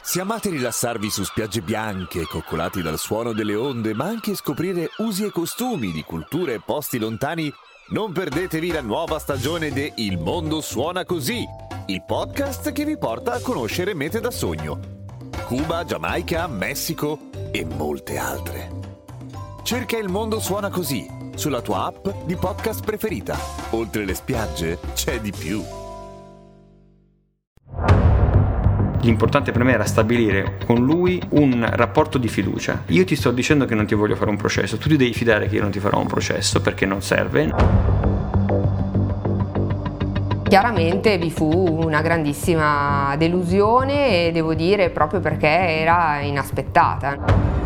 Se amate rilassarvi su spiagge bianche, coccolati dal suono delle onde, ma anche scoprire usi e costumi di culture e posti lontani, non perdetevi la nuova stagione de Il mondo suona così, il podcast che vi porta a conoscere mete da sogno. Cuba, Giamaica, Messico e molte altre. Cerca Il mondo suona così sulla tua app di podcast preferita. Oltre le spiagge c'è di più. L'importante per me era stabilire con lui un rapporto di fiducia. Io ti sto dicendo che non ti voglio fare un processo, tu ti devi fidare che io non ti farò un processo perché non serve. Chiaramente vi fu una grandissima delusione, e devo dire proprio perché era inaspettata.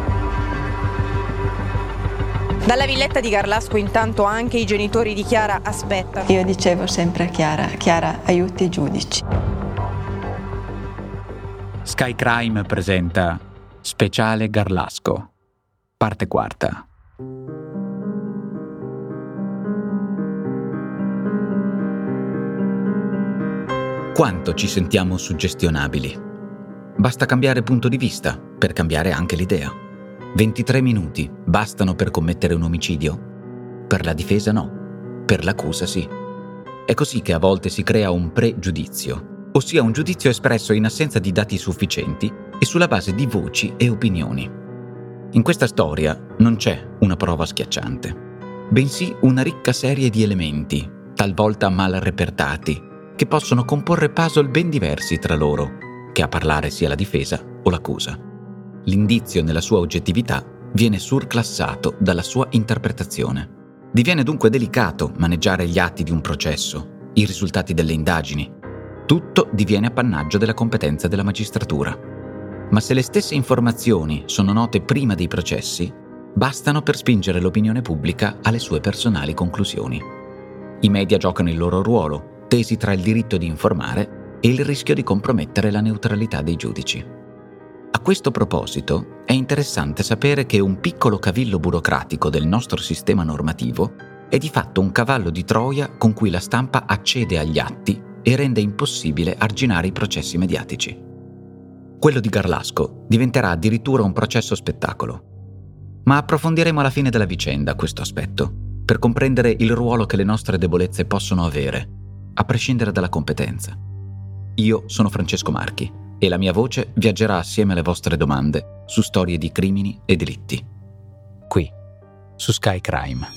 Dalla villetta di Garlasco intanto anche i genitori di Chiara aspettano. Io dicevo sempre a Chiara, aiuti i giudici. Sky Crime presenta Speciale Garlasco, parte quarta. Quanto ci sentiamo suggestionabili? Basta cambiare punto di vista per cambiare anche l'idea. 23 minuti bastano per commettere un omicidio? Per la difesa no, per l'accusa sì. È così che a volte si crea un pregiudizio, ossia un giudizio espresso in assenza di dati sufficienti e sulla base di voci e opinioni. In questa storia non c'è una prova schiacciante, bensì una ricca serie di elementi, talvolta mal repertati, che possono comporre puzzle ben diversi tra loro, che a parlare sia la difesa o l'accusa. L'indizio nella sua oggettività viene surclassato dalla sua interpretazione. Diviene dunque delicato maneggiare gli atti di un processo, i risultati delle indagini. Tutto diviene appannaggio della competenza della magistratura. Ma se le stesse informazioni sono note prima dei processi, bastano per spingere l'opinione pubblica alle sue personali conclusioni. I media giocano il loro ruolo, tesi tra il diritto di informare e il rischio di compromettere la neutralità dei giudici. A questo proposito, è interessante sapere che un piccolo cavillo burocratico del nostro sistema normativo è di fatto un cavallo di Troia con cui la stampa accede agli atti e rende impossibile arginare i processi mediatici. Quello di Garlasco diventerà addirittura un processo spettacolo. Ma approfondiremo alla fine della vicenda questo aspetto, per comprendere il ruolo che le nostre debolezze possono avere, a prescindere dalla competenza. Io sono Francesco Marchi e la mia voce viaggerà assieme alle vostre domande su storie di crimini e delitti. Qui, su Sky Crime.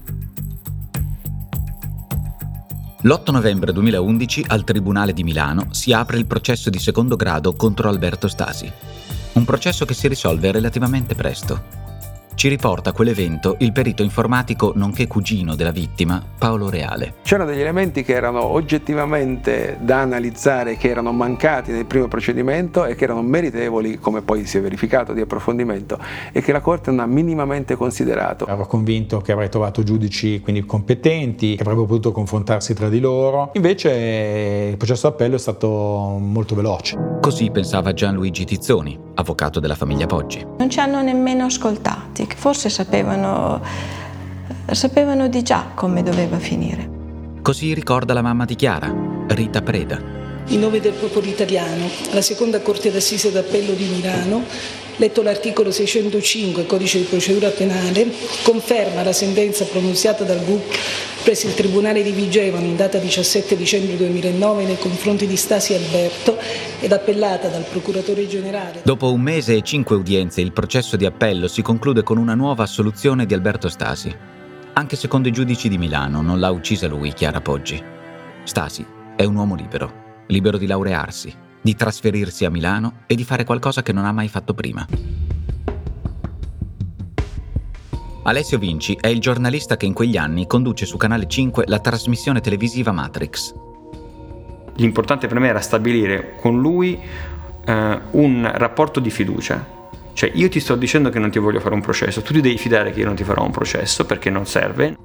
L'8 novembre 2011 al Tribunale di Milano si apre il processo di secondo grado contro Alberto Stasi. Un processo che si risolve relativamente presto. Ci riporta a quell'evento il perito informatico nonché cugino della vittima, Paolo Reale. C'erano degli elementi che erano oggettivamente da analizzare, che erano mancati nel primo procedimento e che erano meritevoli, come poi si è verificato, di approfondimento, e che la Corte non ha minimamente considerato. Ero convinto che avrei trovato giudici quindi competenti, che avrebbero potuto confrontarsi tra di loro. Invece il processo d'appello è stato molto veloce. Così pensava Gianluigi Tizzoni, avvocato della famiglia Poggi. Non ci hanno nemmeno ascoltati, che forse sapevano di già come doveva finire. Così ricorda la mamma di Chiara, Rita Preda. In nome del popolo italiano, la seconda Corte d'Assise d'Appello di Milano, letto l'articolo 605 Codice di procedura penale, conferma la sentenza pronunziata dal GUP presso il Tribunale di Vigevano in data 17 dicembre 2009 nei confronti di Stasi Alberto ed appellata dal Procuratore Generale. Dopo 1 mese e 5 udienze, il processo di appello si conclude con una nuova assoluzione di Alberto Stasi. Anche secondo i giudici di Milano non l'ha uccisa lui, Chiara Poggi. Stasi è un uomo libero di laurearsi, di trasferirsi a Milano e di fare qualcosa che non ha mai fatto prima. Alessio Vinci è il giornalista che in quegli anni conduce su Canale 5 la trasmissione televisiva Matrix. L'importante per me era stabilire con lui un rapporto di fiducia. Cioè, io ti sto dicendo che non ti voglio fare un processo, tu ti devi fidare che io non ti farò un processo perché non serve.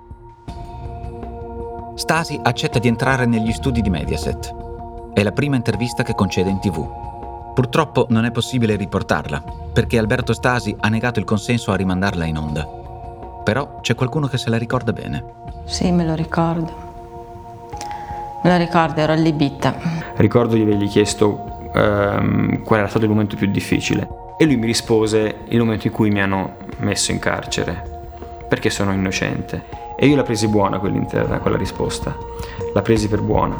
Stasi accetta di entrare negli studi di Mediaset. È la prima intervista che concede in TV. Purtroppo non è possibile riportarla, perché Alberto Stasi ha negato il consenso a rimandarla in onda. Però c'è qualcuno che se la ricorda bene. Sì, me lo ricordo, ero allibita. Ricordo di avergli chiesto qual era stato il momento più difficile. E lui mi rispose: il momento in cui mi hanno messo in carcere, perché sono innocente. E io la presi buona quella risposta, la presi per buona.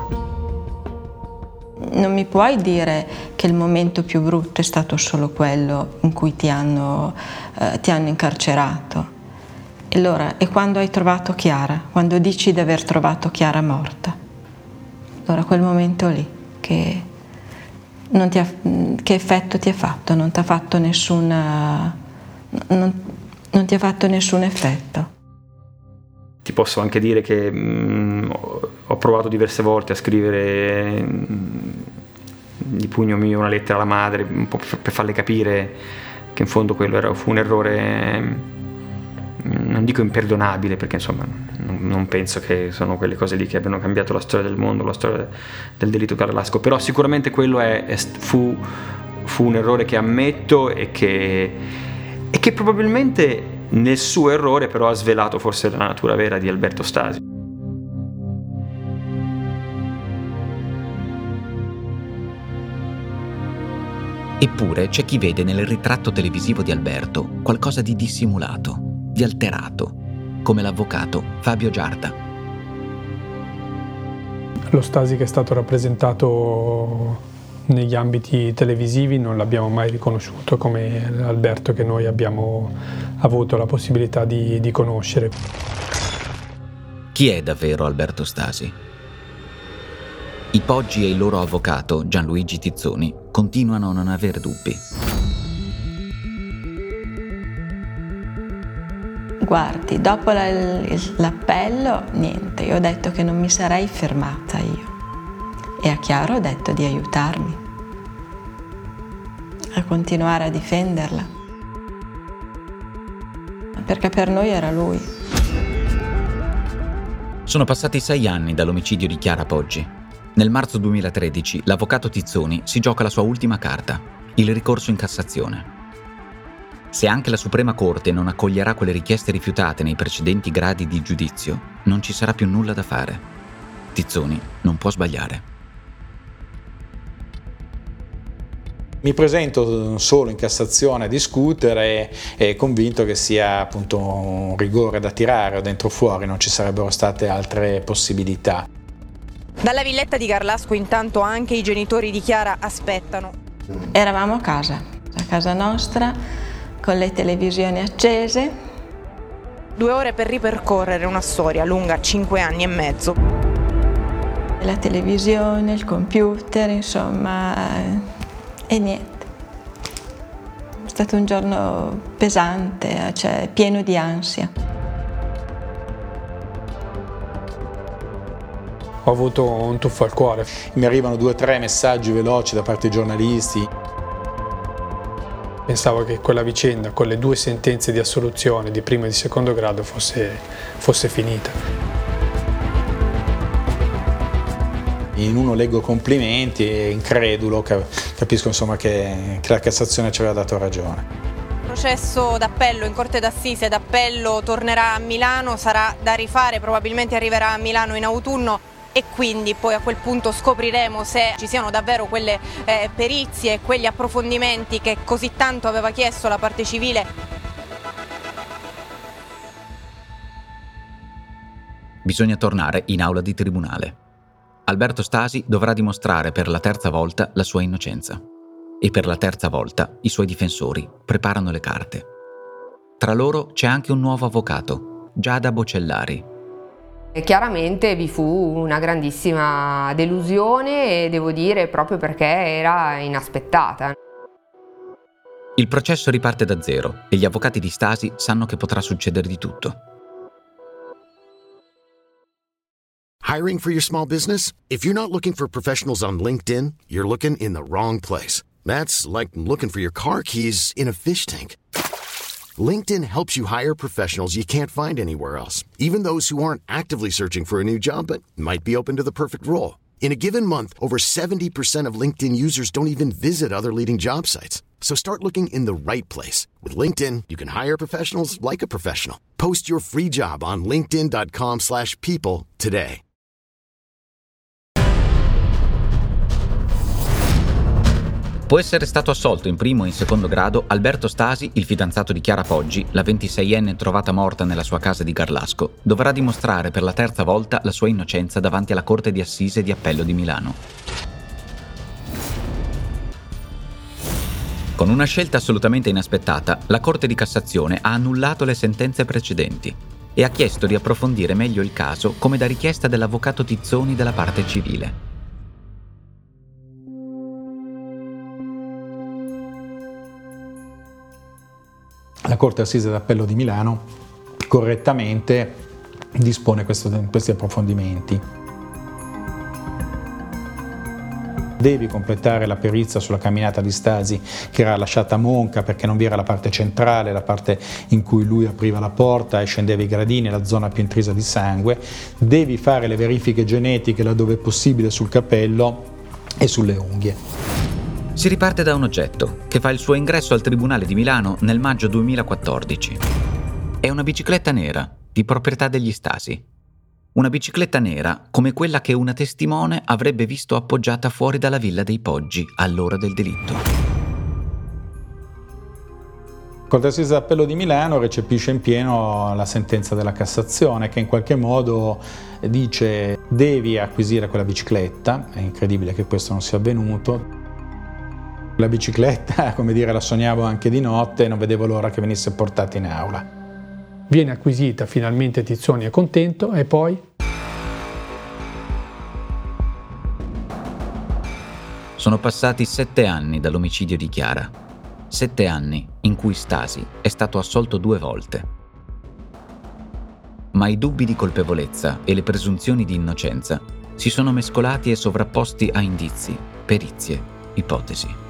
Non mi puoi dire che il momento più brutto è stato solo quello in cui ti hanno incarcerato. E quando hai trovato Chiara, quando dici di aver trovato Chiara morta, allora quel momento lì, che effetto ti ha fatto? Non ti ha fatto non ti ha fatto nessun effetto. Ti posso anche dire che ho provato diverse volte a scrivere di pugno mio una lettera alla madre, un po' per farle capire che in fondo quello fu un errore, non dico imperdonabile, perché insomma non penso che sono quelle cose lì che abbiano cambiato la storia del mondo, la storia del delitto Carlasco, però sicuramente quello fu un errore che ammetto e che probabilmente nel suo errore però ha svelato forse la natura vera di Alberto Stasi. Eppure c'è chi vede nel ritratto televisivo di Alberto qualcosa di dissimulato, di alterato, come l'avvocato Fabio Giarda. Lo Stasi che è stato rappresentato negli ambiti televisivi non l'abbiamo mai riconosciuto come Alberto che noi abbiamo avuto la possibilità di conoscere. Chi è davvero Alberto Stasi? I Poggi e il loro avvocato Gianluigi Tizzoni continuano a non avere dubbi. Guardi, dopo l'appello, niente, io ho detto che non mi sarei fermata io. E a Chiara ho detto di aiutarmi a continuare a difenderla, perché per noi era lui. Sono passati 6 anni dall'omicidio di Chiara Poggi. Nel marzo 2013 l'avvocato Tizzoni si gioca la sua ultima carta, il ricorso in Cassazione. Se anche la Suprema Corte non accoglierà quelle richieste rifiutate nei precedenti gradi di giudizio, non ci sarà più nulla da fare. Tizzoni non può sbagliare. Mi presento solo in Cassazione a discutere e convinto che sia appunto un rigore da tirare o dentro o fuori, non ci sarebbero state altre possibilità. Dalla villetta di Garlasco intanto anche i genitori di Chiara aspettano. Eravamo a casa nostra, con le televisioni accese. 2 ore per ripercorrere una storia lunga 5 anni e mezzo. La televisione, il computer, insomma, e niente. È stato un giorno pesante, cioè pieno di ansia. Ho avuto un tuffo al cuore. Mi arrivano 2 o 3 messaggi veloci da parte dei giornalisti. Pensavo che quella vicenda, con le 2 sentenze di assoluzione di primo e di secondo grado, fosse finita. In uno leggo complimenti e incredulo capisco insomma che la Cassazione ci aveva dato ragione. Processo d'appello in Corte d'Assise d'appello tornerà a Milano, sarà da rifare, probabilmente arriverà a Milano in autunno e quindi poi a quel punto scopriremo se ci siano davvero quelle perizie e quegli approfondimenti che così tanto aveva chiesto la parte civile. Bisogna tornare in aula di tribunale. Alberto Stasi dovrà dimostrare per la 3ª volta la sua innocenza. E per la 3ª volta i suoi difensori preparano le carte. Tra loro c'è anche un nuovo avvocato, Giada Bocellari. E chiaramente vi fu una grandissima delusione e devo dire proprio perché era inaspettata. Il processo riparte da zero e gli avvocati di Stasi sanno che potrà succedere di tutto. Hiring for your small business? If you're not looking for professionals on LinkedIn, you're looking in the wrong place. That's like looking for your car keys in a fish tank. LinkedIn helps you hire professionals you can't find anywhere else, even those who aren't actively searching for a new job but might be open to the perfect role. In a given month, over 70% of LinkedIn users don't even visit other leading job sites. So start looking in the right place. With LinkedIn, you can hire professionals like a professional. Post your free job on linkedin.com/people today. Dopo essere stato assolto in primo e in secondo grado, Alberto Stasi, il fidanzato di Chiara Poggi, la 26enne trovata morta nella sua casa di Garlasco, dovrà dimostrare per la terza volta la sua innocenza davanti alla Corte di Assise di Appello di Milano. Con una scelta assolutamente inaspettata, la Corte di Cassazione ha annullato le sentenze precedenti e ha chiesto di approfondire meglio il caso come da richiesta dell'avvocato Tizzoni della parte civile. La Corte Assise d'Appello di Milano correttamente dispone questi approfondimenti. Devi completare la perizia sulla camminata di Stasi che era lasciata monca perché non vi era la parte centrale, la parte in cui lui apriva la porta e scendeva i gradini, la zona più intrisa di sangue. Devi fare le verifiche genetiche laddove è possibile sul capello e sulle unghie. Si riparte da un oggetto che fa il suo ingresso al Tribunale di Milano nel maggio 2014. È una bicicletta nera di proprietà degli Stasi. Una bicicletta nera come quella che una testimone avrebbe visto appoggiata fuori dalla villa dei Poggi all'ora del delitto. La Corte d'Assise d'Appello di Milano recepisce in pieno la sentenza della Cassazione che in qualche modo dice devi acquisire quella bicicletta, è incredibile che questo non sia avvenuto. La bicicletta, come dire, la sognavo anche di notte e non vedevo l'ora che venisse portata in aula. Viene acquisita, finalmente Tizzoni è contento e poi? Sono passati 7 anni dall'omicidio di Chiara. 7 anni in cui Stasi è stato assolto 2 volte. Ma i dubbi di colpevolezza e le presunzioni di innocenza si sono mescolati e sovrapposti a indizi, perizie, ipotesi.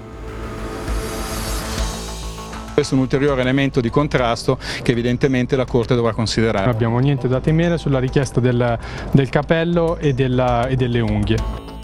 Questo è un ulteriore elemento di contrasto che evidentemente la Corte dovrà considerare. Non abbiamo niente da temere sulla richiesta del capello e delle unghie.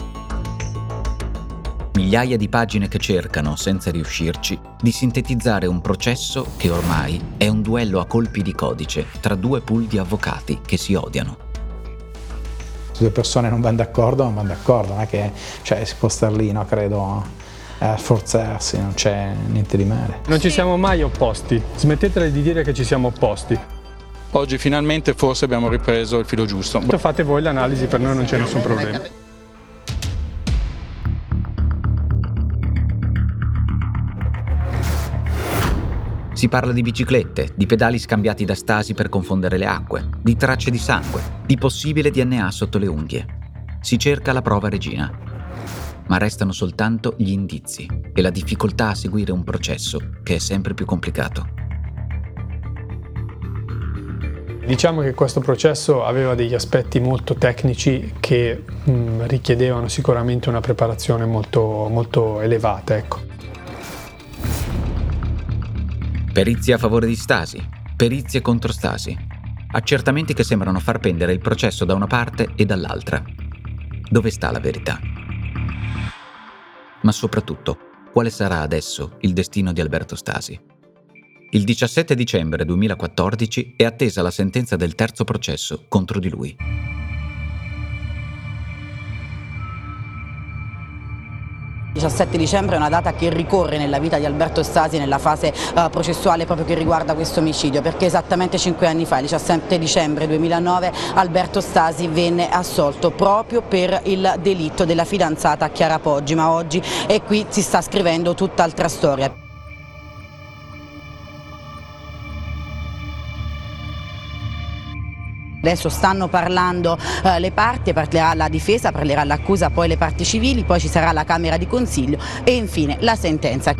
Migliaia di pagine che cercano, senza riuscirci, di sintetizzare un processo che ormai è un duello a colpi di codice tra 2 pool di avvocati che si odiano. Se 2 persone non vanno d'accordo, non è che si può star lì, no, credo, a forzarsi, non c'è niente di male. Non ci siamo mai opposti, smettetela di dire che ci siamo opposti. Oggi finalmente forse abbiamo ripreso il filo giusto. Fate voi l'analisi, per noi non c'è nessun problema. Si parla di biciclette, di pedali scambiati da Stasi per confondere le acque, di tracce di sangue, di possibile DNA sotto le unghie. Si cerca la prova regina. Ma restano soltanto gli indizi e la difficoltà a seguire un processo che è sempre più complicato. Diciamo che questo processo aveva degli aspetti molto tecnici che richiedevano sicuramente una preparazione molto, molto elevata, ecco. Perizie a favore di Stasi, perizie contro Stasi. Accertamenti che sembrano far pendere il processo da una parte e dall'altra. Dove sta la verità? Ma soprattutto, quale sarà adesso il destino di Alberto Stasi? Il 17 dicembre 2014 è attesa la sentenza del terzo processo contro di lui. Il 17 dicembre è una data che ricorre nella vita di Alberto Stasi nella fase processuale proprio che riguarda questo omicidio, perché esattamente 5 anni fa, il 17 dicembre 2009, Alberto Stasi venne assolto proprio per il delitto della fidanzata Chiara Poggi, ma oggi qui si sta scrivendo tutt'altra storia. Adesso stanno parlando le parti, parlerà la difesa, parlerà l'accusa, poi le parti civili, poi ci sarà la Camera di Consiglio e infine la sentenza.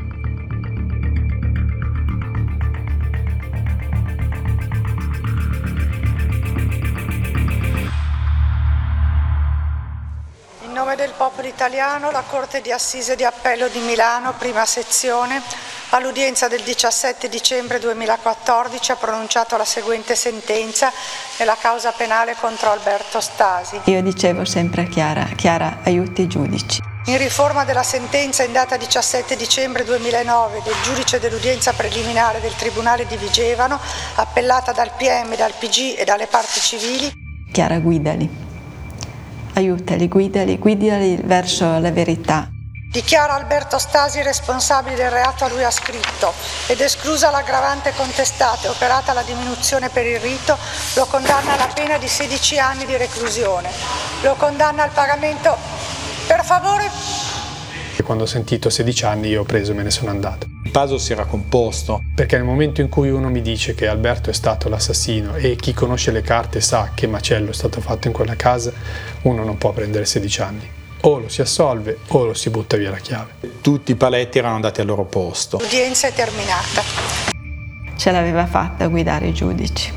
In nome del popolo italiano, la Corte di Assise di Appello di Milano, prima sezione, all'udienza del 17 dicembre 2014 ha pronunciato la seguente sentenza nella causa penale contro Alberto Stasi. Io dicevo sempre a Chiara, aiuti i giudici. In riforma della sentenza in data 17 dicembre 2009 del giudice dell'udienza preliminare del Tribunale di Vigevano, appellata dal PM, dal PG e dalle parti civili. Chiara, guidali, aiutali, guidali verso la verità. Dichiara Alberto Stasi responsabile del reato a lui ascritto ed esclusa l'aggravante contestata e operata la diminuzione per il rito, lo condanna alla pena di 16 anni di reclusione. Lo condanna al pagamento. Per favore. Quando ho sentito 16 anni io ho preso e me ne sono andato. Il puzzle si era composto. Perché nel momento in cui uno mi dice che Alberto è stato l'assassino e chi conosce le carte sa che macello è stato fatto in quella casa, uno non può prendere 16 anni. O lo si assolve o lo si butta via la chiave. Tutti i paletti erano andati al loro posto. L'udienza è terminata. Ce l'aveva fatta a guidare i giudici.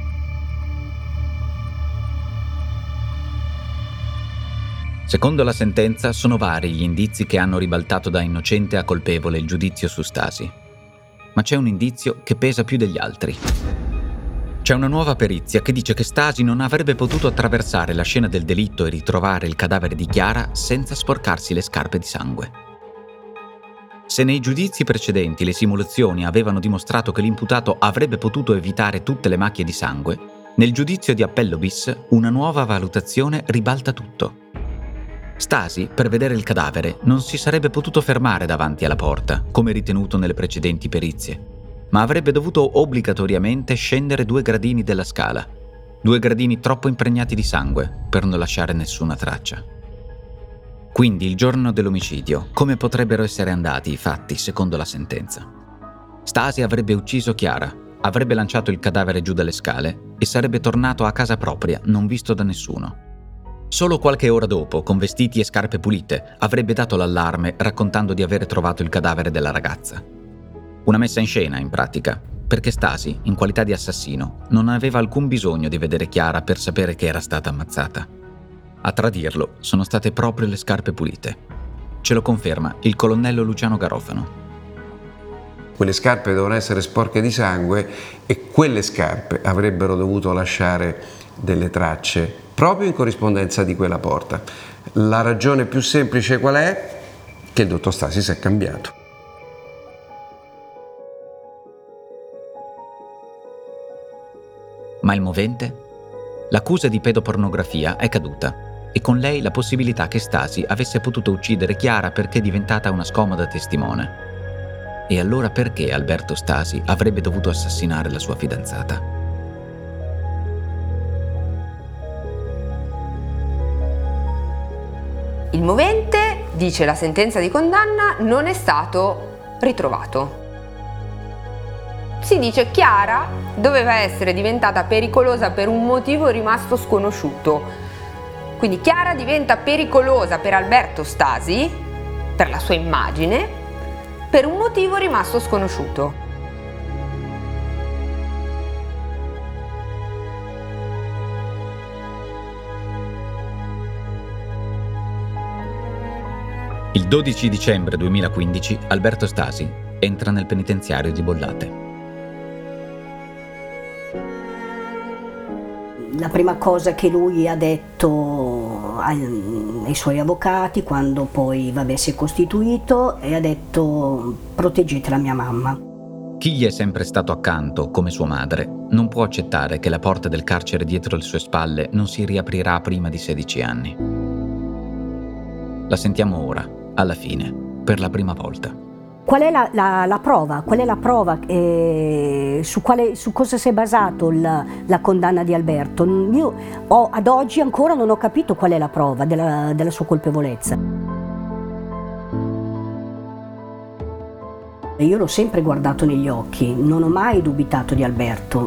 Secondo la sentenza, sono vari gli indizi che hanno ribaltato da innocente a colpevole il giudizio su Stasi. Ma c'è un indizio che pesa più degli altri. C'è una nuova perizia che dice che Stasi non avrebbe potuto attraversare la scena del delitto e ritrovare il cadavere di Chiara senza sporcarsi le scarpe di sangue. Se nei giudizi precedenti le simulazioni avevano dimostrato che l'imputato avrebbe potuto evitare tutte le macchie di sangue, nel giudizio di appello bis una nuova valutazione ribalta tutto. Stasi, per vedere il cadavere, non si sarebbe potuto fermare davanti alla porta, come ritenuto nelle precedenti perizie, ma avrebbe dovuto obbligatoriamente scendere 2 gradini della scala, 2 gradini troppo impregnati di sangue per non lasciare nessuna traccia. Quindi il giorno dell'omicidio, come potrebbero essere andati i fatti secondo la sentenza? Stasi avrebbe ucciso Chiara, avrebbe lanciato il cadavere giù dalle scale e sarebbe tornato a casa propria, non visto da nessuno. Solo qualche ora dopo, con vestiti e scarpe pulite, avrebbe dato l'allarme raccontando di aver trovato il cadavere della ragazza. Una messa in scena, in pratica, perché Stasi, in qualità di assassino, non aveva alcun bisogno di vedere Chiara per sapere che era stata ammazzata. A tradirlo sono state proprio le scarpe pulite. Ce lo conferma il colonnello Luciano Garofano. Quelle scarpe dovevano essere sporche di sangue e quelle scarpe avrebbero dovuto lasciare delle tracce proprio in corrispondenza di quella porta. La ragione più semplice qual è? Che il dottor Stasi si è cambiato. Ma il movente? L'accusa di pedopornografia è caduta e con lei la possibilità che Stasi avesse potuto uccidere Chiara perché è diventata una scomoda testimone. E allora perché Alberto Stasi avrebbe dovuto assassinare la sua fidanzata? Il movente, dice la sentenza di condanna, non è stato ritrovato. Si dice Chiara doveva essere diventata pericolosa per un motivo rimasto sconosciuto. Quindi Chiara diventa pericolosa per Alberto Stasi, per la sua immagine, per un motivo rimasto sconosciuto. Il 12 dicembre 2015 Alberto Stasi entra nel penitenziario di Bollate. La prima cosa che lui ha detto ai suoi avvocati quando poi si è costituito e ha detto: proteggete la mia mamma. Chi gli è sempre stato accanto, come sua madre, non può accettare che la porta del carcere dietro le sue spalle non si riaprirà prima di 16 anni. La sentiamo ora, alla fine, per la prima volta. Qual è la prova? Qual è la prova? Su cosa si è basato la condanna di Alberto? Io ad oggi ancora non ho capito qual è la prova della sua colpevolezza. Io l'ho sempre guardato negli occhi, non ho mai dubitato di Alberto,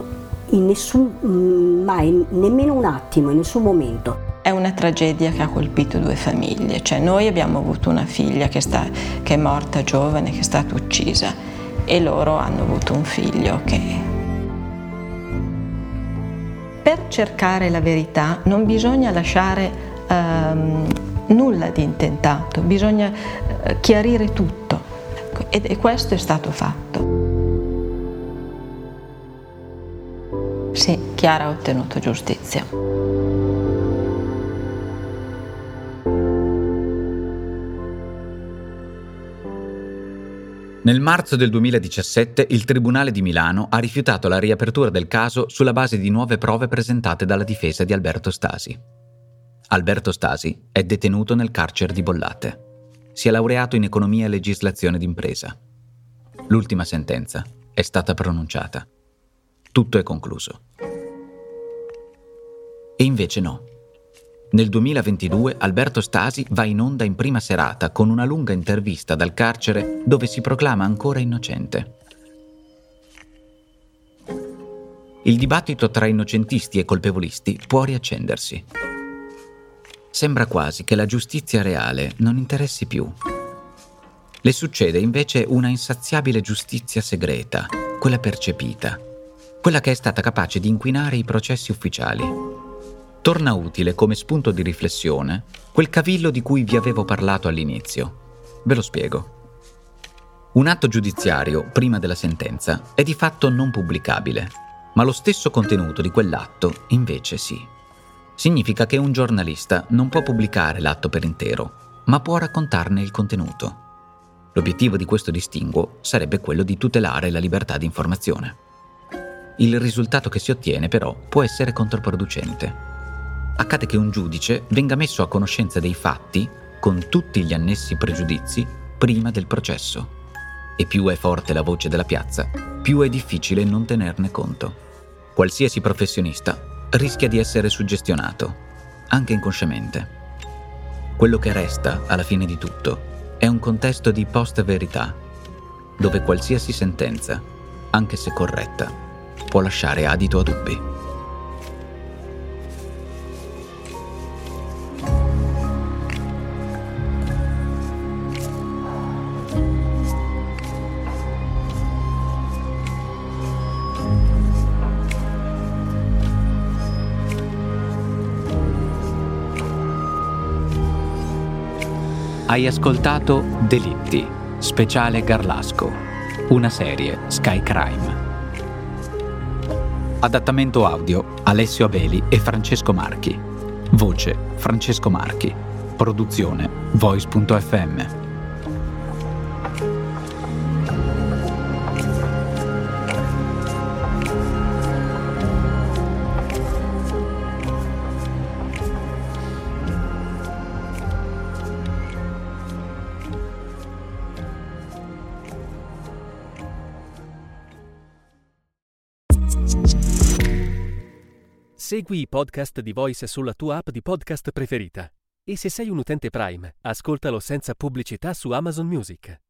mai, nemmeno un attimo, in nessun momento. È una tragedia che ha colpito 2 famiglie, cioè noi abbiamo avuto una figlia che è morta giovane, che è stata uccisa, e loro hanno avuto un figlio che... Per cercare la verità non bisogna lasciare nulla di intentato, bisogna chiarire tutto, e questo è stato fatto. Sì, Chiara ha ottenuto giustizia. Nel marzo del 2017 il Tribunale di Milano ha rifiutato la riapertura del caso sulla base di nuove prove presentate dalla difesa di Alberto Stasi. Alberto Stasi è detenuto nel carcere di Bollate. si è laureato in economia e legislazione d'impresa. L'ultima sentenza è stata pronunciata. Tutto è concluso. E invece no. Nel 2022 Alberto Stasi va in onda in prima serata con una lunga intervista dal carcere dove si proclama ancora innocente. Il dibattito tra innocentisti e colpevolisti può riaccendersi. Sembra quasi che la giustizia reale non interessi più. Le succede invece una insaziabile giustizia segreta, quella percepita, quella che è stata capace di inquinare i processi ufficiali. Torna utile come spunto di riflessione quel cavillo di cui vi avevo parlato all'inizio. Ve lo spiego. Un atto giudiziario, prima della sentenza, è di fatto non pubblicabile, ma lo stesso contenuto di quell'atto invece sì. Significa che un giornalista non può pubblicare l'atto per intero, ma può raccontarne il contenuto. L'obiettivo di questo distinguo sarebbe quello di tutelare la libertà di informazione. Il risultato che si ottiene, però, può essere controproducente. Accade che un giudice venga messo a conoscenza dei fatti, con tutti gli annessi pregiudizi, prima del processo. E più è forte la voce della piazza, più è difficile non tenerne conto. Qualsiasi professionista rischia di essere suggestionato, anche inconsciamente. Quello che resta, alla fine di tutto, è un contesto di post-verità, dove qualsiasi sentenza, anche se corretta, può lasciare adito a dubbi. Hai ascoltato Delitti, speciale Garlasco, una serie Sky Crime. Adattamento audio Alessio Abeli e Francesco Marchi. Voce Francesco Marchi. Produzione Voice.fm. Segui i podcast di Voice sulla tua app di podcast preferita. E se sei un utente Prime, ascoltalo senza pubblicità su Amazon Music.